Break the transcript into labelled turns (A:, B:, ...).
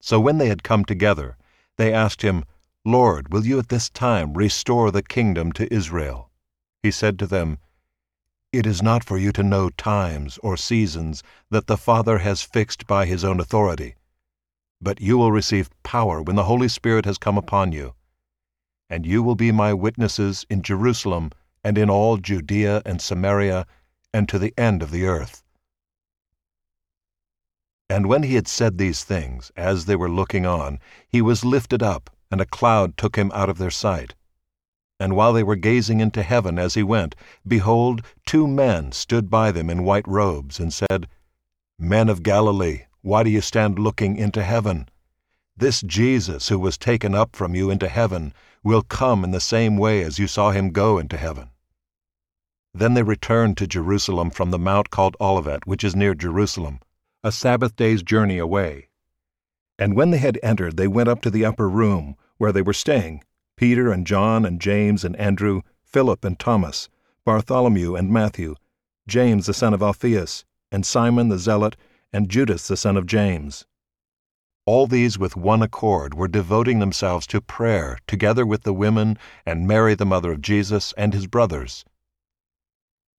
A: So when they had come together, they asked him, "Lord, will you at this time restore the kingdom to Israel?" He said to them, "It is not for you to know times or seasons that the Father has fixed by his own authority. But you will receive power when the Holy Spirit has come upon you. And you will be my witnesses in Jerusalem and in all Judea and Samaria and to the end of the earth." And when he had said these things, as they were looking on, he was lifted up, and a cloud took him out of their sight. And while they were gazing into heaven as he went, behold, 2 men stood by them in white robes, and said, "Men of Galilee, why do you stand looking into heaven? This Jesus who was taken up from you into heaven will come in the same way as you saw him go into heaven." Then they returned to Jerusalem from the mount called Olivet, which is near Jerusalem, a Sabbath day's journey away. And when they had entered, they went up to the upper room, where they were staying, Peter and John and James and Andrew, Philip and Thomas, Bartholomew and Matthew, James the son of Alphaeus, and Simon the Zealot, and Judas the son of James. All these with one accord were devoting themselves to prayer, together with the women and Mary the mother of Jesus and his brothers,